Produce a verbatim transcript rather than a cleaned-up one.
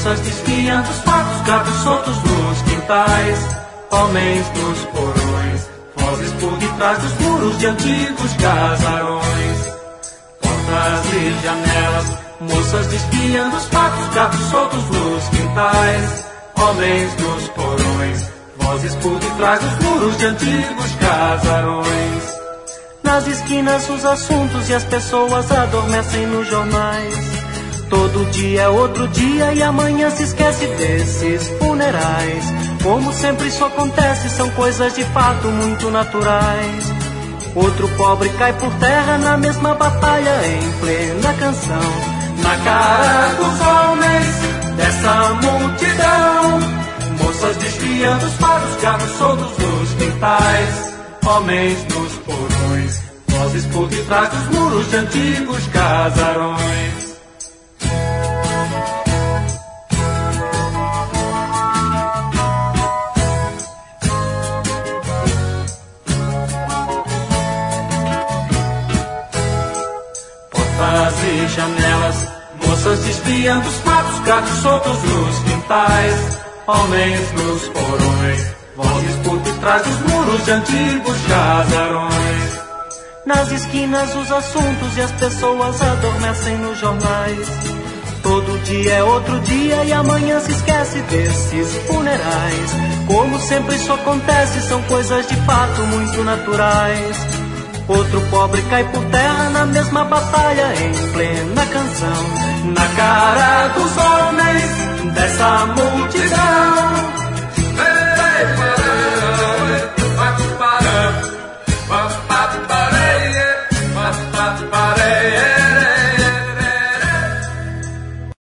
moças desfiando os patos, gatos soltos nos quintais, homens nos porões, vozes por detrás dos muros de antigos casarões. Portas e janelas, moças desfiando os patos, gatos soltos nos quintais, homens nos porões, vozes por detrás dos muros de antigos casarões. Nas esquinas os assuntos e as pessoas adormecem nos jornais. Todo dia é outro dia e amanhã se esquece desses funerais. Como sempre isso acontece, são coisas de fato muito naturais. Outro pobre cai por terra na mesma batalha em plena canção. Na cara dos homens dessa multidão, moças desfiando os faros, gatos soltos nos quintais, homens nos porões, vozes por detrás dos muros de antigos casarões. Portas e janelas, moças desfiando os fatos, gatos soltos nos quintais, homens nos porões, vozes por detrás dos muros de antigos casarões. Nas esquinas os assuntos e as pessoas adormecem nos jornais. Todo dia é outro dia e amanhã se esquece desses funerais. Como sempre isso acontece, são coisas de fato muito naturais. Outro pobre cai por terra na mesma batalha em plena canção. Na cara dos homens dessa multidão,